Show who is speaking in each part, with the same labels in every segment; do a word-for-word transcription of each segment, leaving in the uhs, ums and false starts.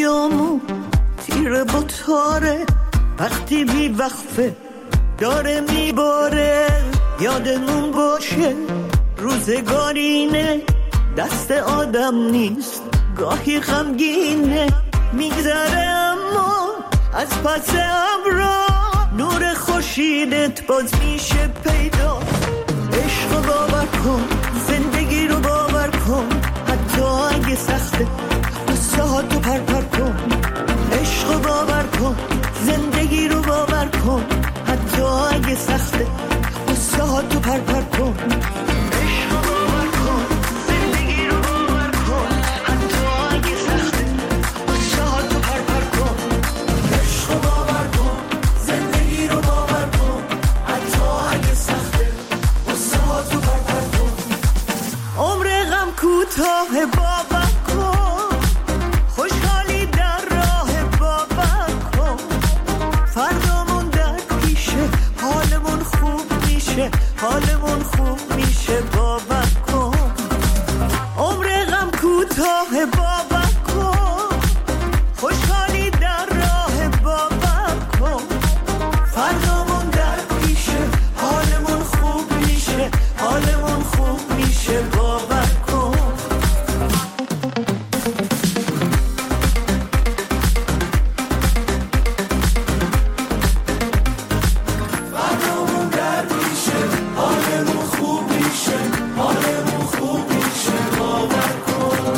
Speaker 1: رویامو تیر بطاره وقتی بی وقفه داره میباره. یادمون باشه روزگارینه دست آدم نیست گاهی غمگینه. میگذره اما از پس ابرا نور خورشیدت باز میشه پیدا. عشق رو باور کن زندگی رو باور کن حتی اگه سخته قصه ها تو پر پر کن. عشق رو باور کن زندگی رو باور کن حتی اگه سخته قصه ها تو پر پر کن. عشق رو باور کن زندگی رو باور کن حتی اگه سخته قصه ها تو پر پر کن. عشق رو باور کن زندگی رو باور کن حتی اگه سخته قصه ها تو پر پر کن. عمر غم کوتاه باور کن خوشحالی در راه باور کن. فردامون در پیشه حالمون خوب میشه حالمون خوب میشه باور کن. عمر غم کوتاه باور کن خوشحالی در راه باور کن. فردامون در پیشه حالمون خوب میشه حالمون خوب میشه باور کن. فردامون در پیشه حالمون خوب میشه حالمون خوب میشه باور کن.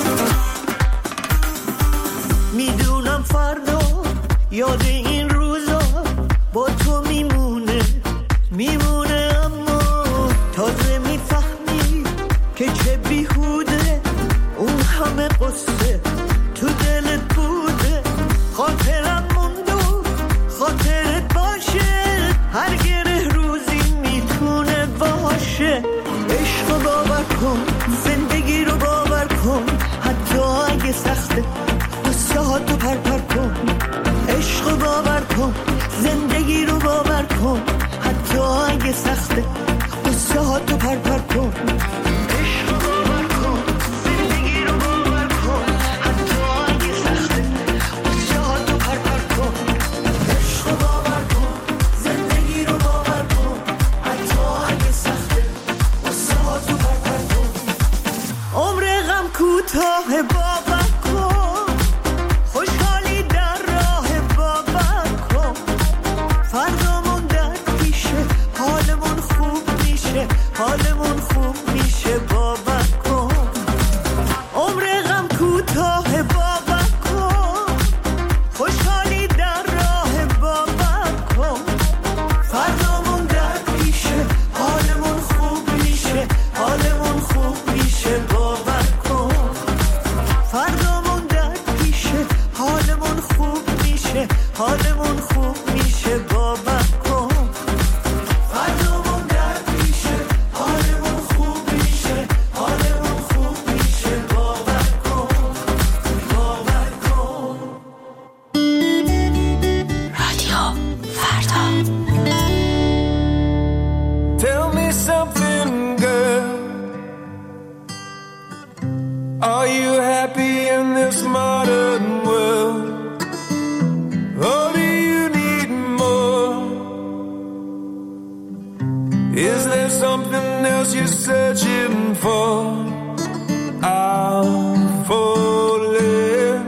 Speaker 1: میدونم فردا یاد این روزا با تو میمونه میمونه اما تازه میفهمی که چه بیهوده اون همه قصه تو دلت بوده. خاطرم موندو خاطرت باشه هر گره روزی میتونه باشه. عشق رو باور کن زندگی رو باور کن حتی اگه سخته قصه ها تو پر پر کن. عشق رو باور کن زندگی رو باور کن حتی اگه سخته قصه ها تو پر پر کن. عشق رو باور کن زندگی رو باور کن حتی اگه سخته قصه ها تو پر پر کن. عشق رو باور کن زندگی رو باور کن حتی اگه سخته قصه ها تو پر پر کن. عمر غم کوتاه باور کن خوشحالی در راه باور کن. فردامون در پیشه حالمون خوب میشه حالمون خوب میشه باور کن. عمر غم کوتاه باور کن خوشحالی در راه باور کن. فردامون در پیشه حالمون خوب میشه حالمون خوب میشه باور کن. فردامون در پیشه حالمون خوب میشه حالمون خوب میشه باور کن. فردامون در پیشه حالمون خوب میشه حالمون خوب میشه باور کن باور کن.
Speaker 2: رادیو فردا.
Speaker 3: Tell me something, girl. Are you happy in this modern world? Or do you need more? Is there something else you're searching for? I'm falling.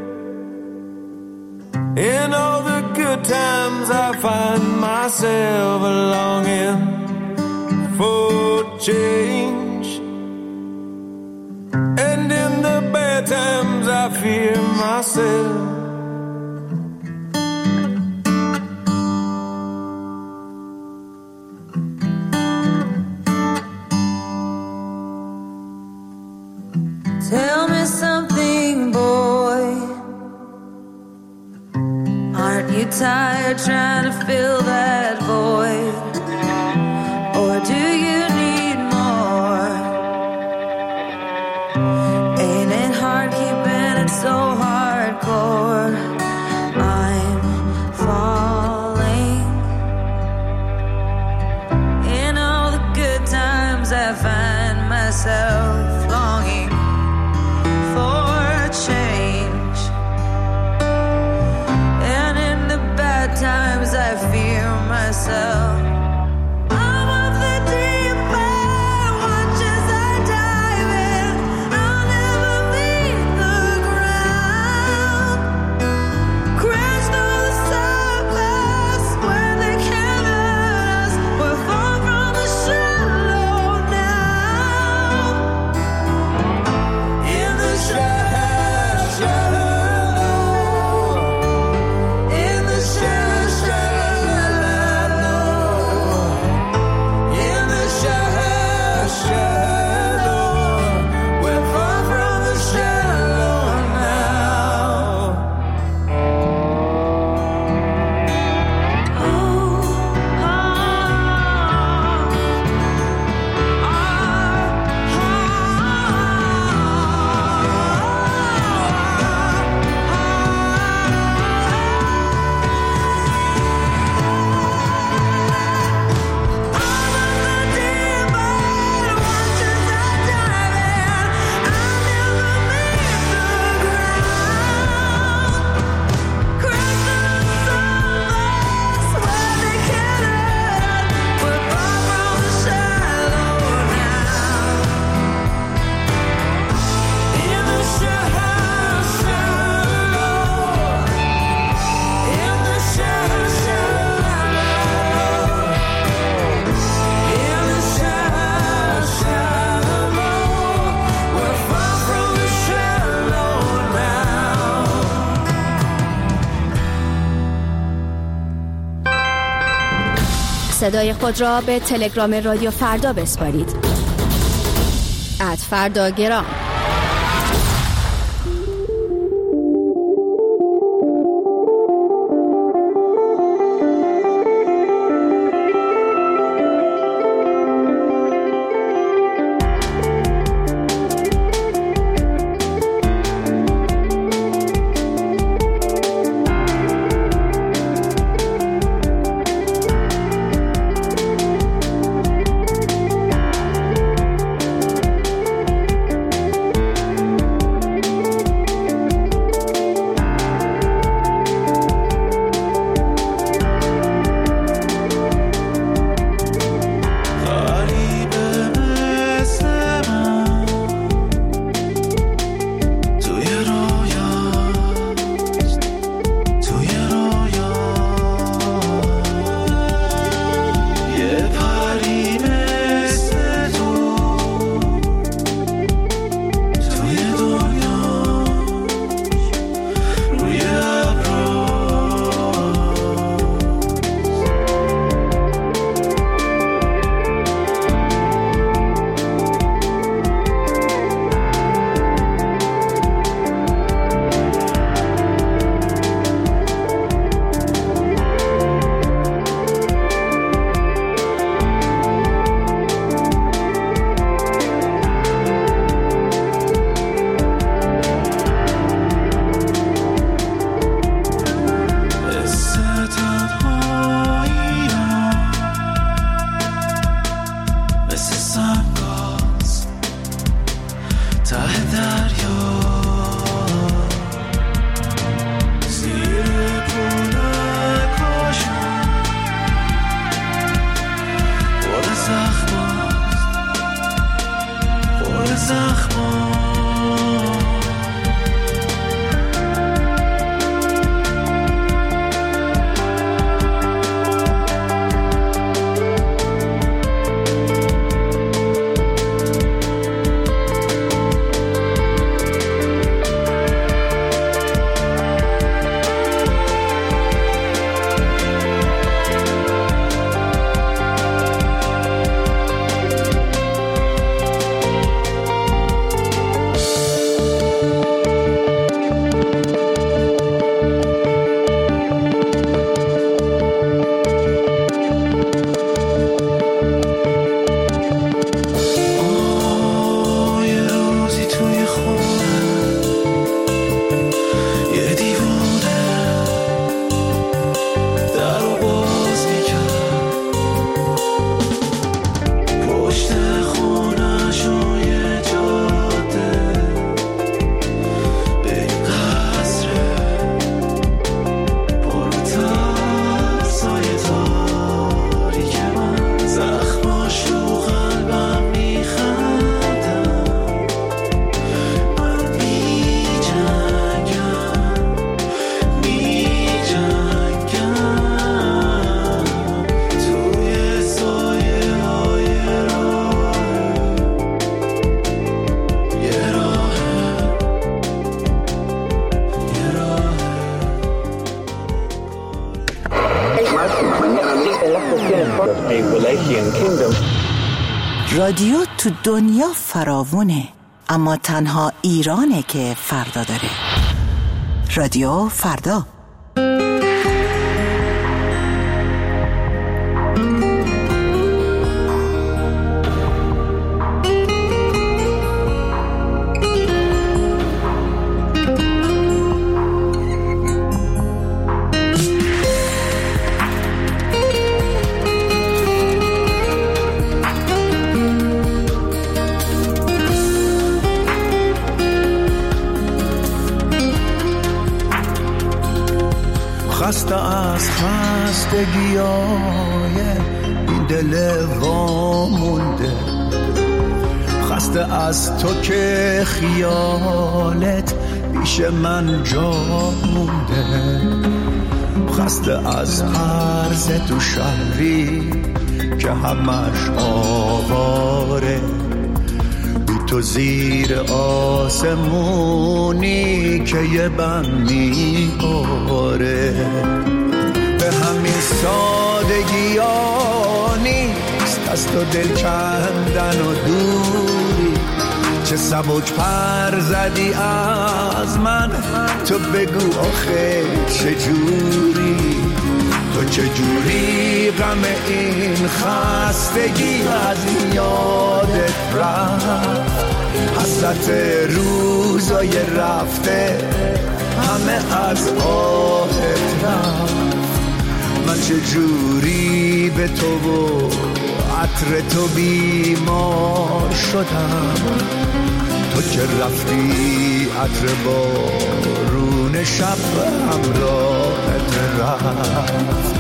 Speaker 3: In all the good times I find myself longing for change, and in the bad times I fear myself.
Speaker 4: Tell me something, boy. Aren't you tired trying to fill that void? Or do you need more? Ain't it hard keeping it so hardcore? myself. I'm of the deep end, watch as I dive in. I'll never leave the ground. Crash through the surface where they can't hurt us. We're far from the shallow now. In the shallow, shallow, in the shallow, shallow, in the shallow, shallow, we're far from the shallow now. Oh,
Speaker 2: صدای خود را به تلگرام رادیو فردا بسپارید. ات فردا گرام.
Speaker 5: a Wallachian kingdom.
Speaker 6: رادیو تو دنیا فراوونه، اما تنها ایرانه که فردا داره. رادیو فردا.
Speaker 1: خسته از خستگی های این دل وامونده، خسته از تو که خیالت پیش من جا مونده، خسته از عرض تو شهری که همش آواره، بی تو زیر آسمونی که یه بند میباره. به همین سادگی ها نیست از تو دل کندن و دوری، چه سبک پر زدی از من، تو بگو آخه چجوری، تو چجوری غم این خستگی از یادت رفت، حسرت روزای رفته همه از آهت رفت. من چجوری به تو و عطر تو بیمار شدم، تو که رفتی عطر بارون شب همراهت رفت.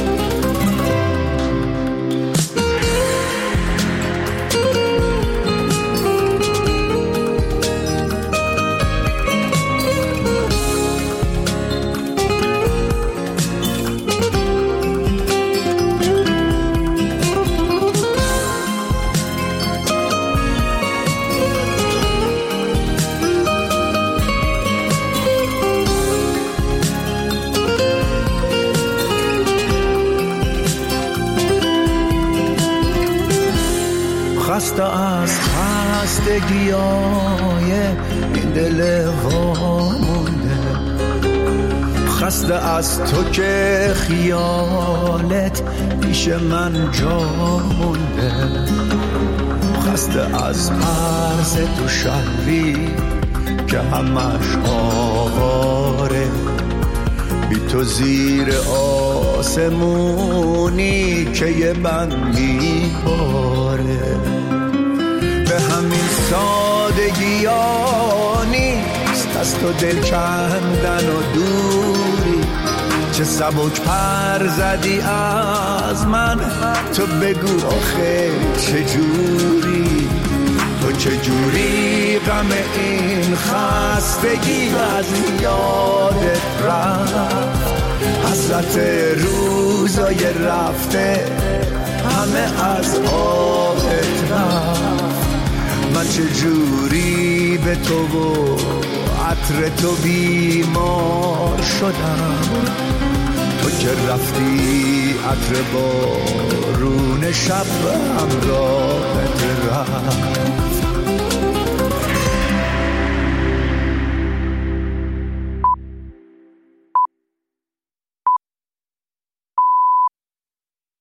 Speaker 1: خسته از خستگی های این دل وامونده، خسته از تو که خیالت پیش من جا مونده، خسته از عرض تو شهری که همش آواره، بی تو زیر آسمونی که یه بند میباره. به همین سادگی ها نیست از تو دل کندن و دوری، چه سبک پر زدی از من، تو بگو آخه چجوری، تو چجوری غم این خستگی از یادت رفت، حسرت روزای رفته همه از آهت رفت. من چجوری به تو و عطر تو بیمار شدم، تو که رفتی عطر بارون شب همراهت رفت.